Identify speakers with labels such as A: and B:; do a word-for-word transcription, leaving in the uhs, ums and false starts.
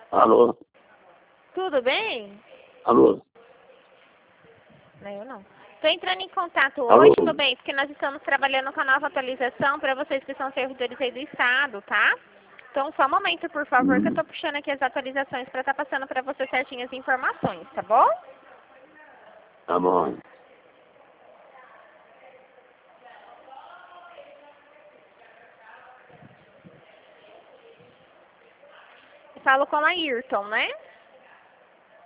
A: Alô?
B: Tudo bem?
A: Alô?
B: Não, eu não. Estou entrando em contato
A: Alô?
B: hoje, meu bem, porque nós estamos trabalhando com a nova atualização para vocês que são servidores aí do Estado, tá? Então, só um momento, por favor, que eu
A: Hum,
B: estou puxando aqui as atualizações para estar passando para você certinho as informações, tá bom?
A: tá bom.
B: Eu falo com a Ayrton, né?